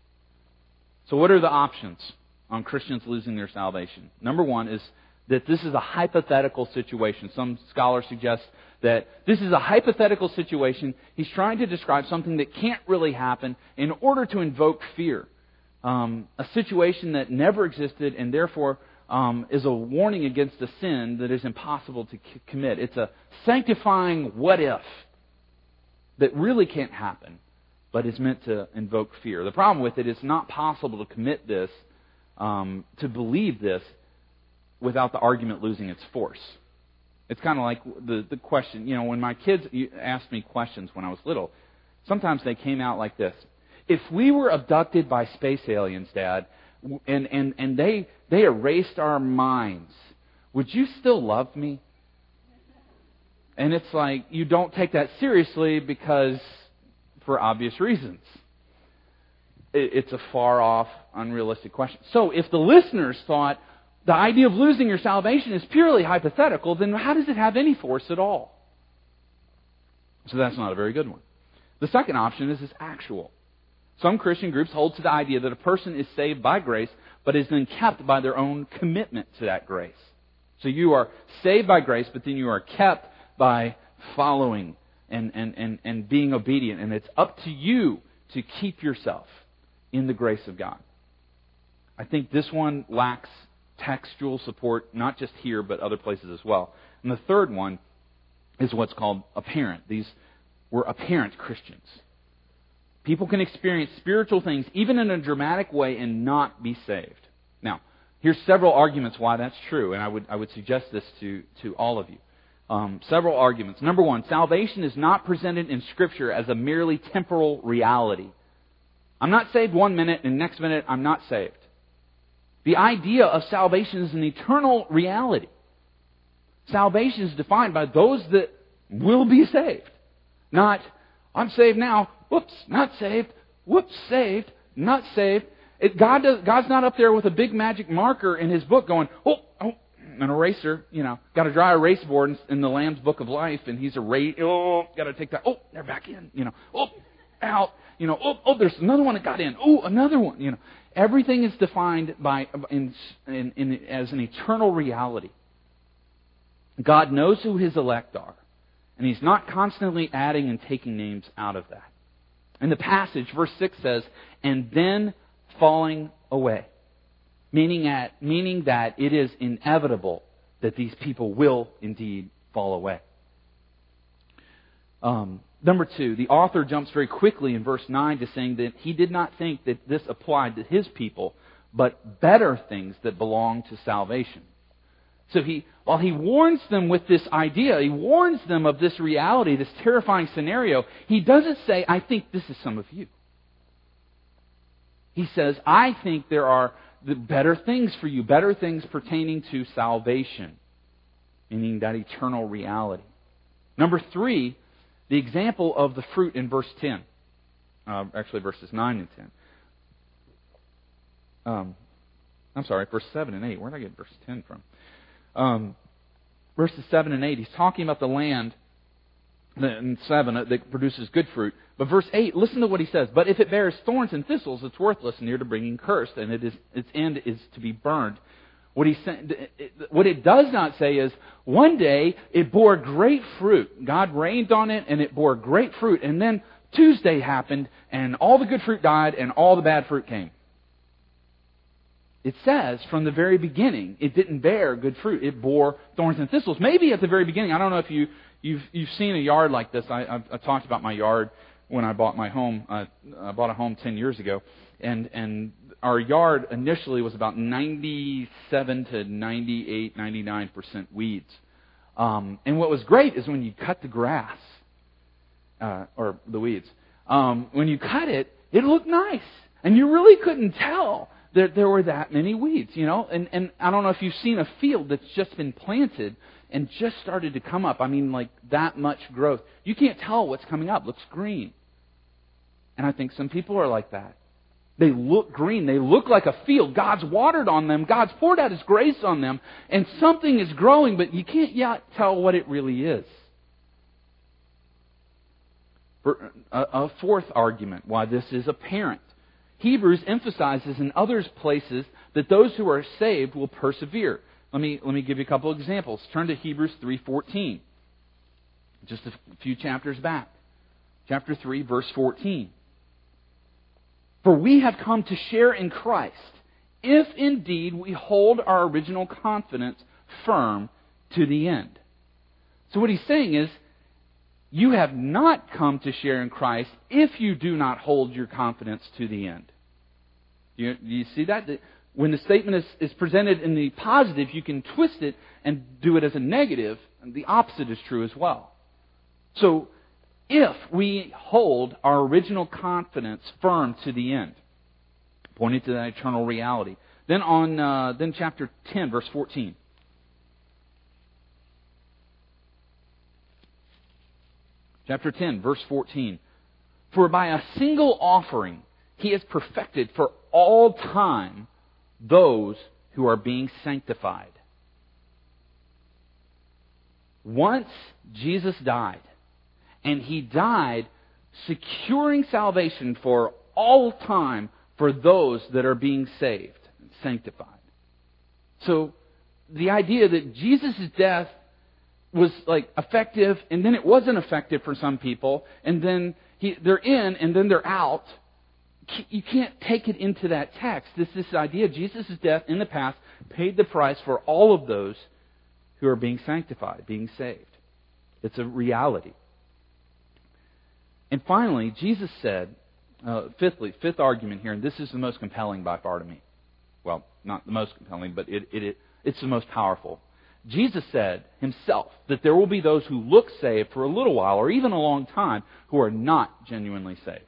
So what are the options on Christians losing their salvation? Number one is that this is a hypothetical situation. Some scholars suggest that this is a hypothetical situation. He's trying to describe something that can't really happen in order to invoke fear. Um, a situation that never existed and therefore um, is a warning against a sin that is impossible to c- commit. It's a sanctifying what if that really can't happen, but is meant to invoke fear. The problem with it is it's not possible to commit this, um, to believe this, without the argument losing its force. It's kind of like the, the question, you know, when my kids asked me questions when I was little, sometimes they came out like this. If we were abducted by space aliens, Dad, and, and, and they, they erased our minds, would you still love me? And it's like, you don't take that seriously because, for obvious reasons. It, it's a far off, unrealistic question. So if the listeners thought the idea of losing your salvation is purely hypothetical, then how does it have any force at all? So that's not a very good one. The second option is, is actual. Some Christian groups hold to the idea that a person is saved by grace, but is then kept by their own commitment to that grace. So you are saved by grace, but then you are kept by following and, and, and, and being obedient. And it's up to you to keep yourself in the grace of God. I think this one lacks textual support, not just here, but other places as well. And the third one is what's called apparent. These were apparent Christians. People can experience spiritual things, even in a dramatic way, and not be saved. Now, here's several arguments why that's true, and I would I would suggest this to, to all of you. Um, several arguments. Number one, salvation is not presented in Scripture as a merely temporal reality. I'm not saved one minute, and next minute I'm not saved. The idea of salvation is an eternal reality. Salvation is defined by those that will be saved. Not, I'm saved now, whoops, not saved, whoops, saved, not saved. It, God does, God's not up there with a big magic marker in His book going, oh, oh, an eraser, you know, got a dry erase board in, in the Lamb's Book of Life, and He's erased, oh, got to take that, oh, they're back in, you know, oh, out, you know, oh, oh, there's another one that got in, oh, another one, you know. Everything is defined by in, in, in, as an eternal reality. God knows who His elect are, and He's not constantly adding and taking names out of that. In the passage, verse six says, and then falling away, meaning, at, meaning that it is inevitable that these people will indeed fall away. Um, Number two, the author jumps very quickly in verse nine to saying that he did not think that this applied to his people, but better things that belong to salvation. So he, while he warns them with this idea, he warns them of this reality, this terrifying scenario, he doesn't say, I think this is some of you. He says, I think there are the better things for you, better things pertaining to salvation, meaning that eternal reality. Number three, the example of the fruit in verse ten, uh, actually verses nine and ten. Um, I'm sorry, verse seven and eight. Where did I get verse ten from? Um, verses seven and eight, he's talking about the land in seven that produces good fruit. But verse eight, listen to what he says. But if it bears thorns and thistles, it's worthless and near to bringing cursed, and it is, its end is to be burned. What, he said, what it does not say is, one day it bore great fruit. God rained on it, and it bore great fruit. And then Tuesday happened, and all the good fruit died, and all the bad fruit came. It says from the very beginning, it didn't bear good fruit. It bore thorns and thistles. Maybe at the very beginning, I don't know if you, you've, you've seen a yard like this. I, I've, I talked about my yard when I bought my home. Uh, I bought a home ten years ago. And, and our yard initially was about ninety-seven to ninety-eight, ninety-nine percent weeds. Um, and what was great is when you cut the grass, uh, or the weeds, um, when you cut it, it looked nice. And you really couldn't tell that there were that many weeds, you know. And, and I don't know if you've seen a field that's just been planted and just started to come up. I mean, like that much growth. You can't tell what's coming up. It looks green. And I think some people are like that. They look green. They look like a field. God's watered on them. God's poured out His grace on them. And something is growing, but you can't yet tell what it really is. For a, a fourth argument why this is apparent. Hebrews emphasizes in other places that those who are saved will persevere. Let me, let me give you a couple of examples. Turn to Hebrews three fourteen. Just a few chapters back. Chapter three, verse fourteen. For we have come to share in Christ, if indeed we hold our original confidence firm to the end. So what he's saying is, you have not come to share in Christ if you do not hold your confidence to the end. Do you, do you see that? When the statement is, is presented in the positive, you can twist it and do it as a negative, and the opposite is true as well. So, if we hold our original confidence firm to the end, pointing to that eternal reality. Then on uh, then chapter ten, verse fourteen. Chapter ten, verse fourteen. For by a single offering He has perfected for all time those who are being sanctified. Once Jesus died, and He died securing salvation for all time for those that are being saved and sanctified. So the idea that Jesus' death was like effective and then it wasn't effective for some people and then he, they're in and then they're out. You can't take it into that text. This this idea of Jesus' death in the past paid the price for all of those who are being sanctified, being saved. It's a reality. And finally, Jesus said, uh, fifthly, fifth argument here, and this is the most compelling by far to me. Well, not the most compelling, but it, it, it it's the most powerful. Jesus said Himself that there will be those who look saved for a little while or even a long time who are not genuinely saved.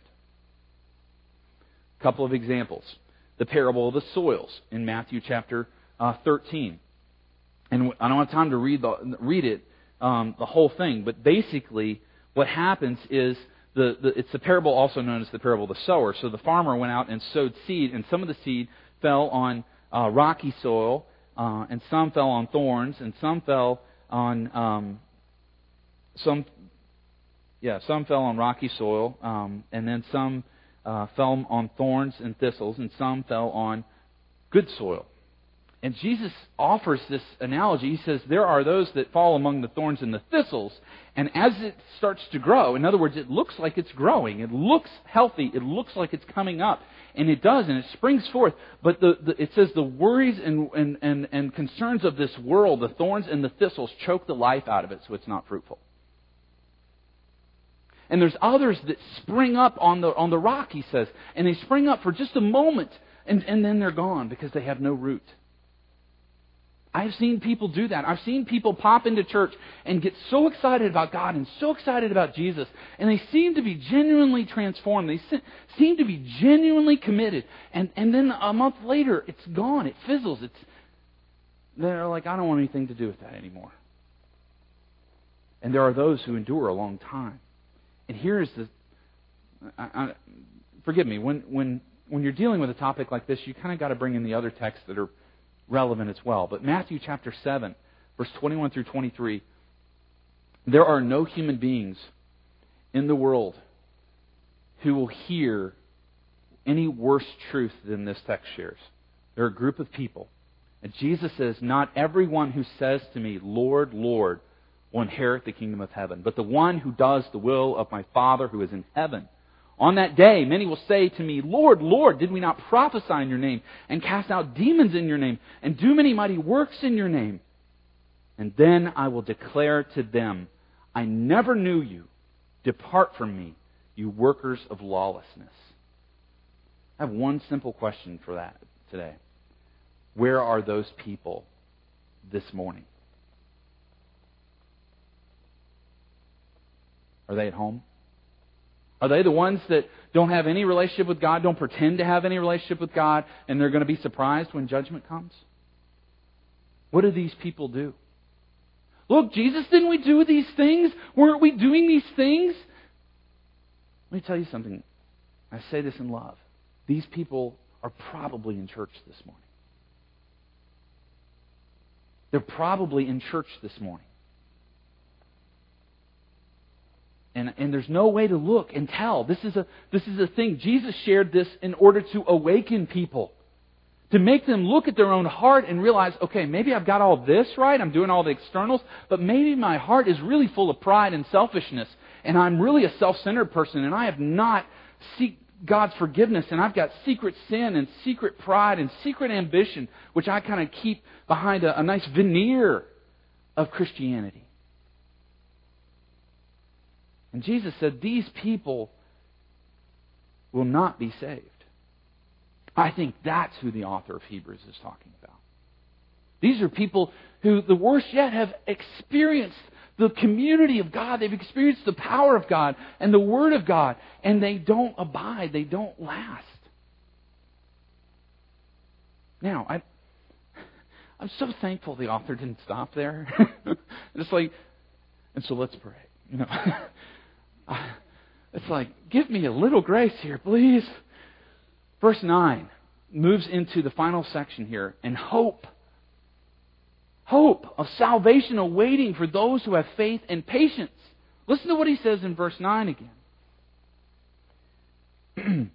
A couple of examples. The parable of the soils in Matthew chapter uh, thirteen. And I don't have time to read, the, read it, um, the whole thing, but basically what happens is The, the, it's the parable also known as the parable of the sower. So the farmer went out and sowed seed, and some of the seed fell on uh, rocky soil, uh, and some fell on thorns, and some fell on um, some, yeah, some fell on rocky soil, um, and then some uh, fell on thorns and thistles, and some fell on good soil. And Jesus offers this analogy. He says there are those that fall among the thorns and the thistles, and as it starts to grow, in other words, it looks like it's growing, it looks healthy, it looks like it's coming up, and it does, and it springs forth. But the, the, it says the worries and, and, and, and concerns of this world, the thorns and the thistles, choke the life out of it, so it's not fruitful. And there's others that spring up on the on the rock, he says, and they spring up for just a moment, and, and then they're gone because they have no root. I've seen people do that. I've seen people pop into church and get so excited about God and so excited about Jesus, and they seem to be genuinely transformed. They seem to be genuinely committed, and, and then a month later, it's gone. It fizzles. It's they're like, I don't want anything to do with that anymore. And there are those who endure a long time. And here's the, I, I, forgive me, when when when you're dealing with a topic like this, you kind of got to bring in the other texts that are relevant as well. But Matthew chapter seven, verse twenty-one through twenty-three, there are no human beings in the world who will hear any worse truth than this text shares. They're a group of people. And Jesus says, not everyone who says to me, Lord, Lord, will inherit the kingdom of heaven, but the one who does the will of my Father who is in heaven. On that day, many will say to me, Lord, Lord, did we not prophesy in your name, and cast out demons in your name, and do many mighty works in your name? And then I will declare to them, I never knew you. Depart from me, you workers of lawlessness. I have one simple question for that today. Where are those people this morning? Are they at home? Are they the ones that don't have any relationship with God, don't pretend to have any relationship with God, and they're going to be surprised when judgment comes? What do these people do? Look, Jesus, didn't we do these things? Weren't we doing these things? Let me tell you something. I say this in love. These people are probably in church this morning. They're probably in church this morning. And, and there's no way to look and tell. This is a this is a thing. Jesus shared this in order to awaken people. To make them look at their own heart and realize, okay, maybe I've got all this right. I'm doing all the externals. But maybe my heart is really full of pride and selfishness. And I'm really a self-centered person. And I have not seek God's forgiveness, and I've got secret sin and secret pride and secret ambition, which I kind of keep behind a, a nice veneer of Christianity. And Jesus said, these people will not be saved. I think that's who the author of Hebrews is talking about. These are people who, the worst yet, have experienced the community of God. They've experienced the power of God and the Word of God. And they don't abide. They don't last. Now, I, I'm so thankful the author didn't stop there. It's like, and so let's pray. You know, it's like, give me a little grace here, please. Verse nine moves into the final section here. And hope. Hope of salvation awaiting for those who have faith and patience. Listen to what he says in verse nine again.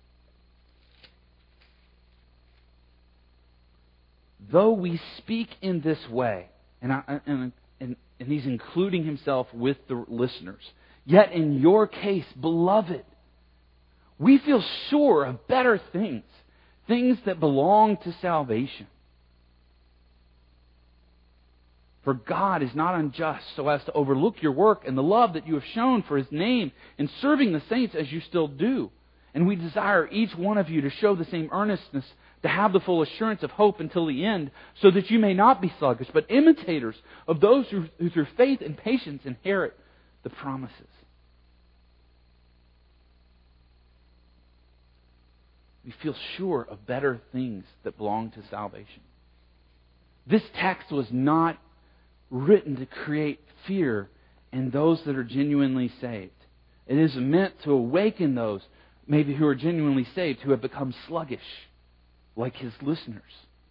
Though we speak in this way, and, I, and, and, and he's including himself with the listeners, yet in your case, beloved, we feel sure of better things, things that belong to salvation. For God is not unjust so as to overlook your work and the love that you have shown for His name in serving the saints as you still do. And we desire each one of you to show the same earnestness, to have the full assurance of hope until the end, so that you may not be sluggish, but imitators of those who, who through faith and patience inherit the promises. We feel sure of better things that belong to salvation. This text was not written to create fear in those that are genuinely saved. It is meant to awaken those maybe who are genuinely saved, who have become sluggish, like his listeners.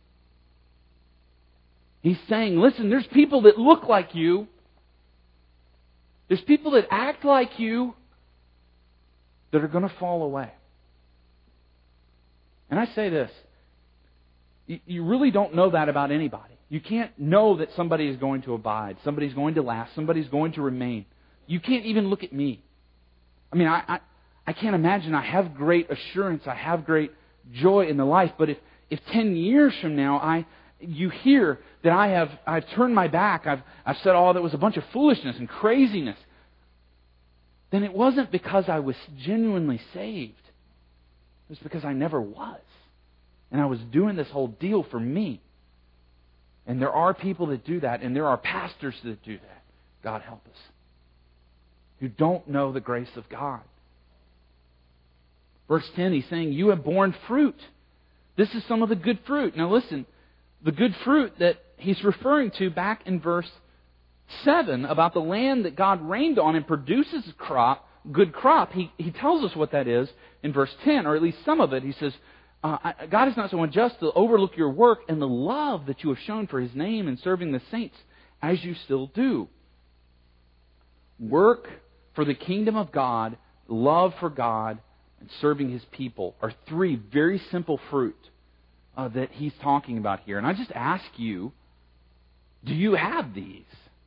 He's saying, listen, there's people that look like you. There's people that act like you that are going to fall away. And I say this, you really don't know that about anybody. You can't know that somebody is going to abide, somebody's going to last, somebody's going to remain. You can't even look at me. I mean, I, I, I can't imagine. I have great assurance, I have great joy in the life, but if, if ten years from now I you hear that I have I've turned my back, I've I've said, oh, that was a bunch of foolishness and craziness, then it wasn't because I was genuinely saved. It was because I never was. And I was doing this whole deal for me. And there are people that do that, and there are pastors that do that. God help us. Who don't know the grace of God. Verse ten, he's saying, you have borne fruit. This is some of the good fruit. Now listen, the good fruit that he's referring to back in verse seven about the land that God rained on and produces a crop, good crop, he, he tells us what that is in verse ten, or at least some of it. He says, uh, God is not so unjust to overlook your work and the love that you have shown for His name in serving the saints, as you still do. Work for the kingdom of God, love for God, and serving His people are three very simple fruit uh, that he's talking about here. And I just ask you, do you have these?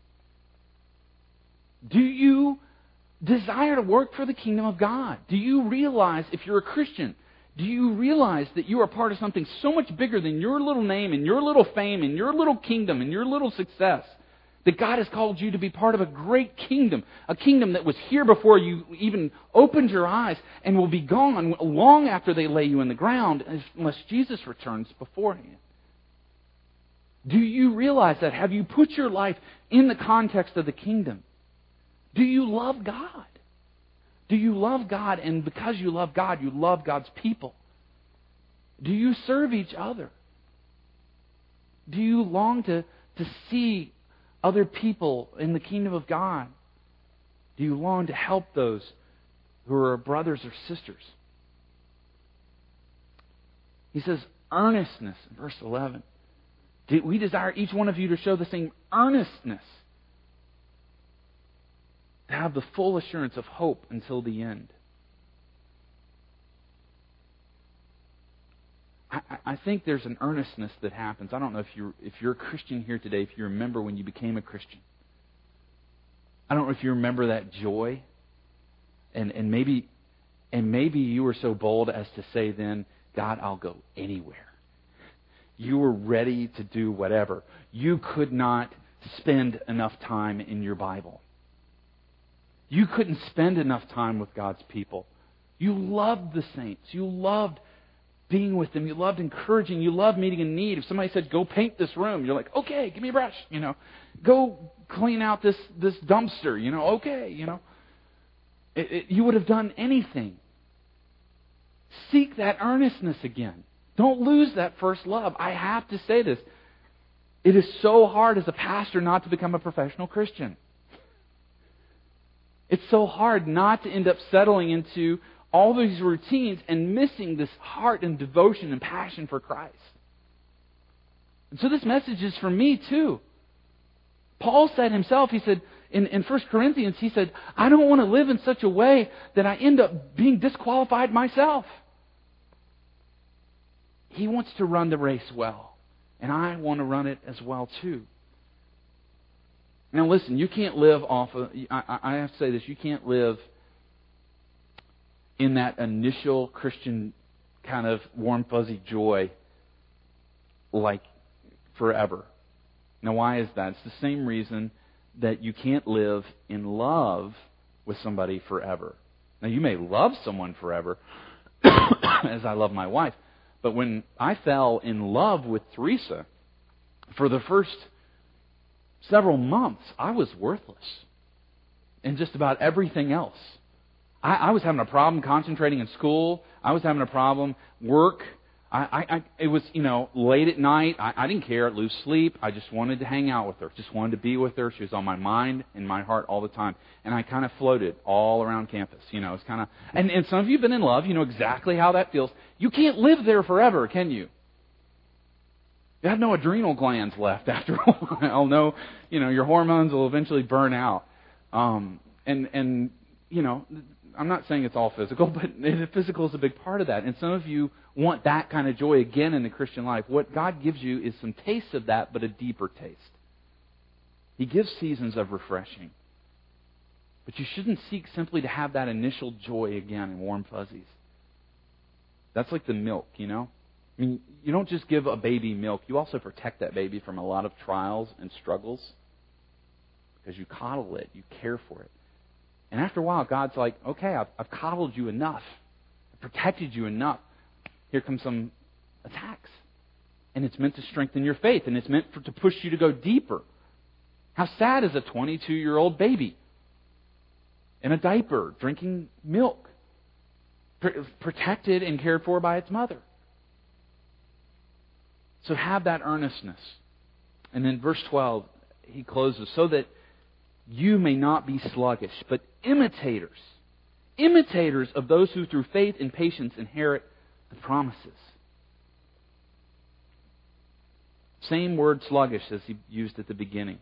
Do you desire to work for the kingdom of God? Do you realize, if you're a Christian, do you realize that you are part of something so much bigger than your little name and your little fame and your little kingdom and your little success? That God has called you to be part of a great kingdom, a kingdom that was here before you even opened your eyes and will be gone long after they lay you in the ground, unless Jesus returns beforehand. Do you realize that? Have you put your life in the context of the kingdom? Do you love God? Do you love God, and because you love God, you love God's people? Do you serve each other? Do you long to, to see other people in the kingdom of God? Do you long to help those who are brothers or sisters? He says, earnestness, in verse eleven. We desire each one of you to show the same earnestness, to have the full assurance of hope until the end. I, I think there's an earnestness that happens. I don't know if you're, if you're a Christian here today, if you remember when you became a Christian. I don't know if you remember that joy. And, and maybe and maybe you were so bold as to say then, God, I'll go anywhere. You were ready to do whatever. You could not spend enough time in your Bible. You couldn't spend enough time with God's people. You loved the saints. You loved being with them. You loved encouraging. You loved meeting a need. If somebody said, go paint this room, you're like, okay, give me a brush. You know, go clean out this, this dumpster. You know, okay, you know. It, it, you would have done anything. Seek that earnestness again. Don't lose that first love. I have to say this. It is so hard as a pastor not to become a professional Christian. It's so hard not to end up settling into all these routines and missing this heart and devotion and passion for Christ. And so this message is for me too. Paul said himself, he said in, in First Corinthians, he said, I don't want to live in such a way that I end up being disqualified myself. He wants to run the race well, and I want to run it as well too. Now listen, you can't live off of, I, I have to say this, you can't live in that initial Christian kind of warm, fuzzy joy like forever. Now why is that? It's the same reason that you can't live in love with somebody forever. Now you may love someone forever, as I love my wife, but when I fell in love with Teresa, for the first several months, I was worthless in just about everything else. I, I was having a problem concentrating in school. I was having a problem work. I, I, I it was, you know, late at night. I, I didn't care. I'd lose sleep. I just wanted to hang out with her. Just wanted to be with her. She was on my mind and my heart all the time. And I kind of floated all around campus. You know, it's kind of, and, and some of you have been in love. You know exactly how that feels. You can't live there forever, can you? You have no adrenal glands left after a while. No, you know, your hormones will eventually burn out. Um, and, and, you know, I'm not saying it's all physical, but physical is a big part of that. And some of you want that kind of joy again in the Christian life. What God gives you is some taste of that, but a deeper taste. He gives seasons of refreshing. But you shouldn't seek simply to have that initial joy again in warm fuzzies. That's like the milk, you know? I mean, you don't just give a baby milk. You also protect that baby from a lot of trials and struggles because you coddle it, you care for it. And after a while, God's like, okay, I've, I've coddled you enough. I've protected you enough. Here come some attacks. And it's meant to strengthen your faith, and it's meant for, to push you to go deeper. How sad is a twenty-two-year-old baby in a diaper drinking milk, pr- protected and cared for by its mother? So have that earnestness. And then verse twelve, he closes, so that you may not be sluggish, but imitators imitators of those who through faith and patience inherit the promises. Same word sluggish as he used at the beginning.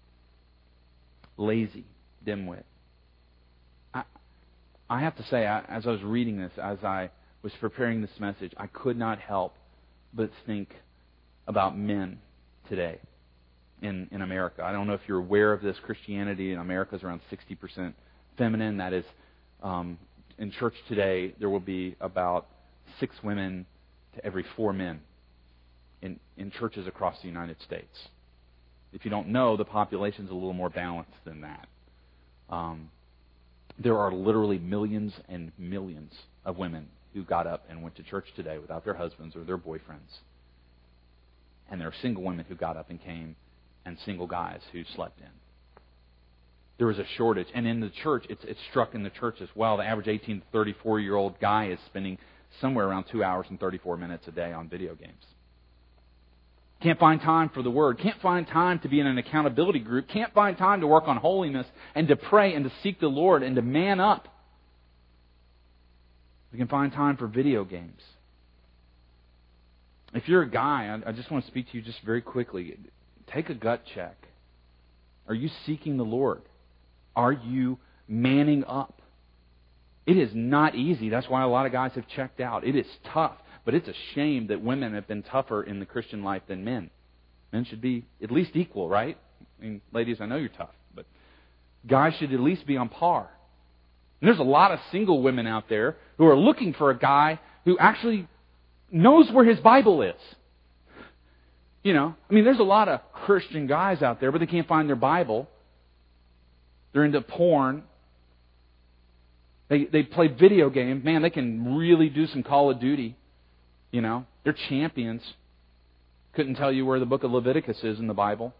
Lazy, dimwit. I, I have to say, I, as I was reading this, as I was preparing this message, I could not help but think about men today in, in America. I don't know if you're aware of this. Christianity in America is around sixty percent feminine. That is, um, in church today, there will be about six women to every four men in, in churches across the United States. If you don't know, the population's a little more balanced than that. Um, there are literally millions and millions of women who got up and went to church today without their husbands or their boyfriends. And there are single women who got up and came, and single guys who slept in. There was a shortage. And in the church, it's, it's struck in the church as well. The average eighteen to thirty-four-year-old guy is spending somewhere around two hours and thirty-four minutes a day on video games. Can't find time for the Word. Can't find time to be in an accountability group. Can't find time to work on holiness and to pray and to seek the Lord and to man up. We can find time for video games. If you're a guy, I just want to speak to you just very quickly. Take a gut check. Are you seeking the Lord? Are you manning up? It is not easy. That's why a lot of guys have checked out. It is tough. But it's a shame that women have been tougher in the Christian life than men. Men should be at least equal, right? I mean, ladies, I know you're tough, but guys should at least be on par. And there's a lot of single women out there who are looking for a guy who actually knows where his Bible is. You know, I mean, there's a lot of Christian guys out there, but they can't find their Bible. They're into porn. They they play video games. Man, they can really do some Call of Duty. You know, they're champions. Couldn't tell you where the book of Leviticus is in the Bible.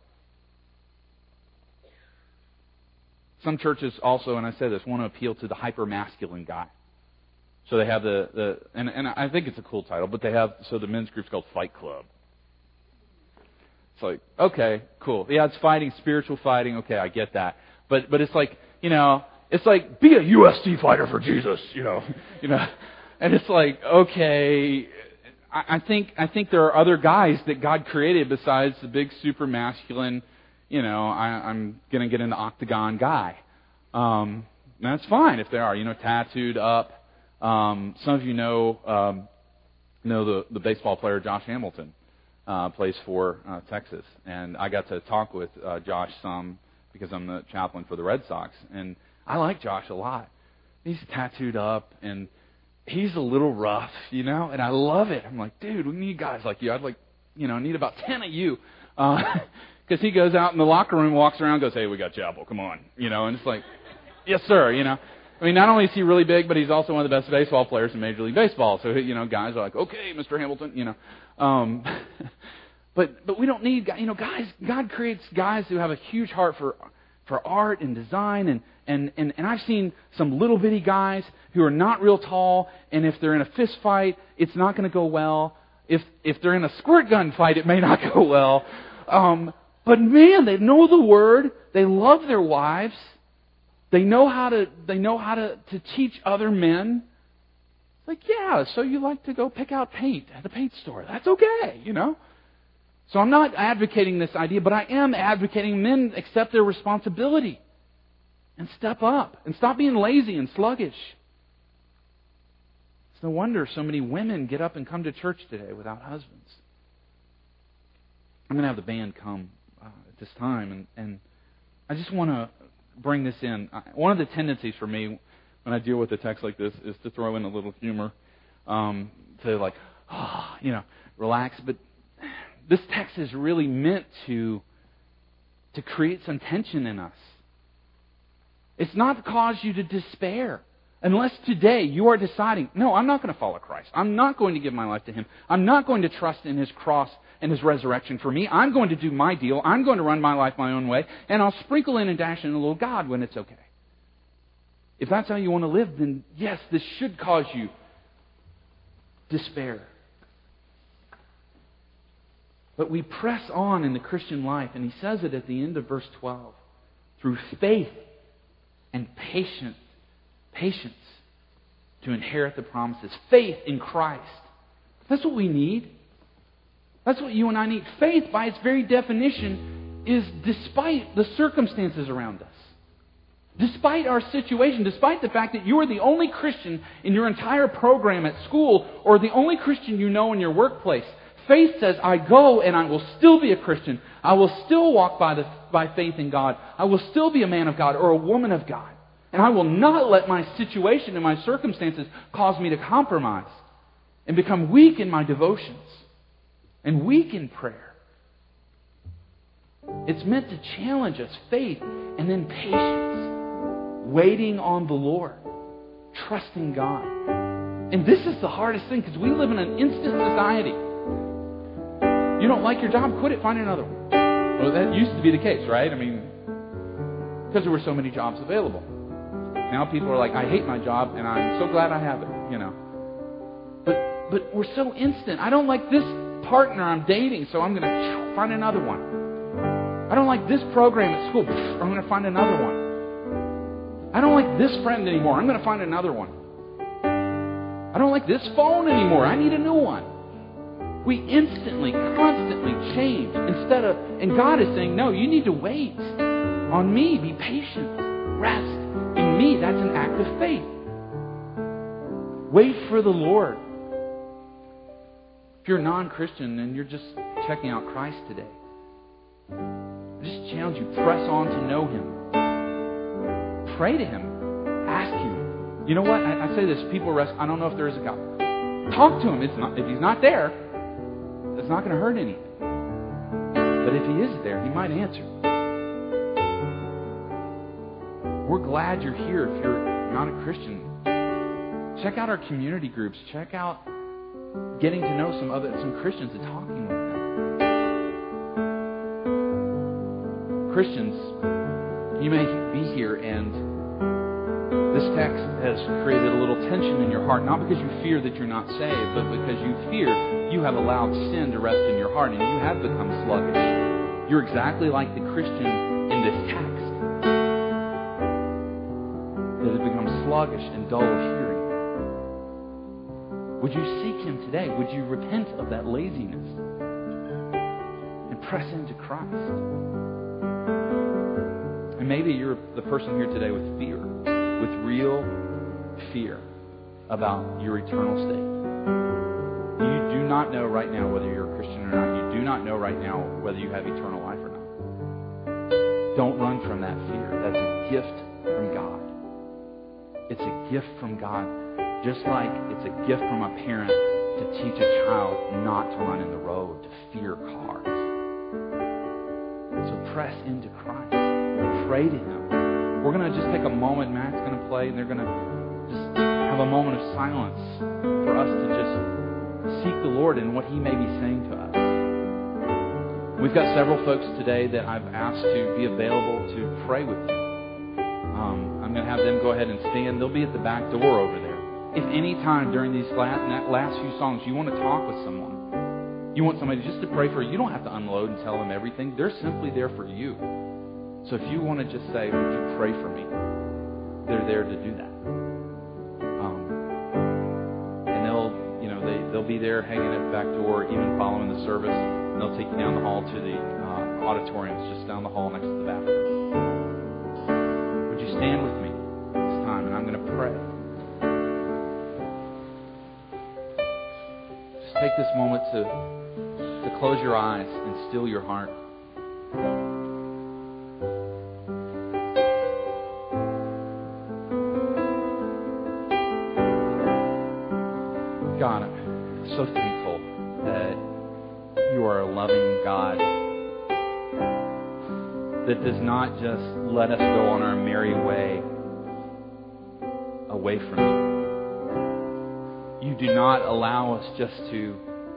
Some churches also, and I say this, want to appeal to the hyper-masculine guy. So they have the, the and, and I think it's a cool title, but they have, so the men's group's called Fight Club. It's like, okay, cool. Yeah, it's fighting, spiritual fighting. Okay, I get that. But but it's like, you know, it's like, be a U S D fighter for Jesus, you know. you know, And it's like, okay, I, I think I think there are other guys that God created besides the big super masculine, you know, I, I'm going to get an octagon guy. Um, and that's fine if they are, you know, tattooed up. Um, some of you know um, know the, the baseball player Josh Hamilton uh, plays for uh, Texas. And I got to talk with uh, Josh some because I'm the chaplain for the Red Sox. And I like Josh a lot. He's tattooed up and he's a little rough, you know, and I love it. I'm like, dude, we need guys like you. I'd like, you know, need about ten of you. Because uh, he goes out in the locker room, walks around, goes, hey, we got Chapel, come on. You know, and it's like, yes, sir, you know. I mean, not only is he really big, but he's also one of the best baseball players in Major League Baseball. So, you know, guys are like, okay, Mister Hamilton, you know. Um, but but we don't need, you know, guys, God creates guys who have a huge heart for for art and design. And, and, and, and I've seen some little bitty guys who are not real tall, and if they're in a fist fight, it's not going to go well. If if they're in a squirt gun fight, it may not go well. Um, but man, they know the Word. They love their wives. They know how to. They know how to, to teach other men. It's like, yeah, so you like to go pick out paint at the paint store? That's okay, you know. So I'm not advocating this idea, but I am advocating men accept their responsibility and step up and stop being lazy and sluggish. It's no wonder so many women get up and come to church today without husbands. I'm going to have the band come uh, at this time, and, and I just want to bring this in. One of the tendencies for me when I deal with a text like this is to throw in a little humor, um, to like, oh, you know, relax. But this text is really meant to to create some tension in us. It's not to cause you to despair. Unless today you are deciding, no, I'm not going to follow Christ. I'm not going to give my life to Him. I'm not going to trust in His cross and His resurrection for me. I'm going to do my deal. I'm going to run my life my own way. And I'll sprinkle in and dash in a little God when it's okay. If that's how you want to live, then yes, this should cause you despair. But we press on in the Christian life, and he says it at the end of verse twelve. Through faith and patience. Patience. to inherit the promises. Faith in Christ. That's what we need. That's what you and I need. Faith, by its very definition, is despite the circumstances around us. Despite our situation, despite the fact that you are the only Christian in your entire program at school or the only Christian you know in your workplace, faith says, I go and I will still be a Christian. I will still walk by, the, by faith in God. I will still be a man of God or a woman of God. And I will not let my situation and my circumstances cause me to compromise and become weak in my devotions and weak in prayer. It's meant to challenge us, faith and then patience. Waiting on the Lord. Trusting God. And this is the hardest thing because we live in an instant society. You don't like your job? Quit it. Find another one. Well, that used to be the case, right? I mean, because there were so many jobs available. Now people are like, I hate my job and I'm so glad I have it, you know. But but we're so instant. I don't like this partner I'm dating, so I'm going to find another one. I don't like this program at school. I'm going to find another one. I don't like this friend anymore. I'm going to find another one. I don't like this phone anymore. I need a new one. We instantly, constantly change instead of, and God is saying, no, you need to wait on me. Be patient. Rest in me. That's an act of faith. Wait for the Lord. If you're a non-Christian and you're just checking out Christ today, I just challenge you, press on to know Him. Pray to Him. Ask Him. You know what? I, I say this. People rest. I don't know if there is a God. Talk to Him. It's not, if He's not there, it's not going to hurt anything. But if He is there, He might answer. We're glad you're here if you're not a Christian. Check out our community groups. Check out getting to know some other some Christians and talking with them. Christians, you may be here and this text has created a little tension in your heart, not because you fear that you're not saved, but because you fear you have allowed sin to rest in your heart and you have become sluggish. You're exactly like the Christian in this text that has become sluggish and dull of hearing. Would you seek Him today? Would you repent of that laziness and press into Christ? And maybe you're the person here today with fear, with real fear about your eternal state. You do not know right now whether you're a Christian or not. You do not know right now whether you have eternal life or not. Don't run from that fear. That's a gift from God. It's a gift from God, just like it's a gift from a parent to teach a child not to run in the road, to fear cars. So press into Christ. Pray to Him. We're going to just take a moment. Matt's going to play, and they're going to just have a moment of silence for us to just seek the Lord and what He may be saying to us. We've got several folks today that I've asked to be available to pray with you. Um, I'm going to have them go ahead and stand. They'll be at the back door over there. If any time during these last, last few songs you want to talk with someone, you want somebody just to pray for you, you don't have to unload and tell them everything. They're simply there for you. So if you want to just say, would you pray for me? They're there to do that. Um, and they'll, you know, they, they'll be there hanging at the back door, even following the service. And they'll take you down the hall to the uh, auditorium. It's just down the hall next to the bathroom. Would you stand with me this time? And I'm going to pray. Just take this moment to, to close your eyes and still your heart. God, I'm so thankful that You are a loving God that does not just let us go on our merry way away from You. You do not allow us just to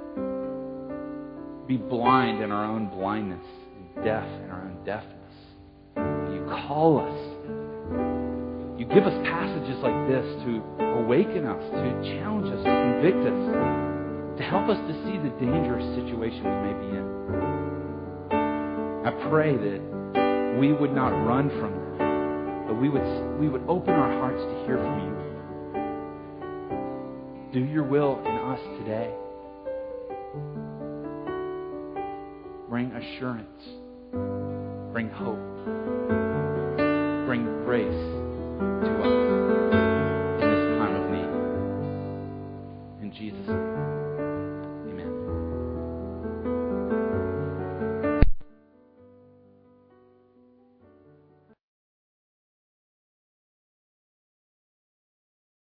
be blind in our own blindness and deaf in our own deafness. You call us. You give us passages like this to awaken us, to challenge us, to convict us, to help us to see the dangerous situation we may be in. I pray that we would not run from that, but we would we would open our hearts to hear from You. do your will in us today. Bring assurance. Bring hope. Bring grace to us.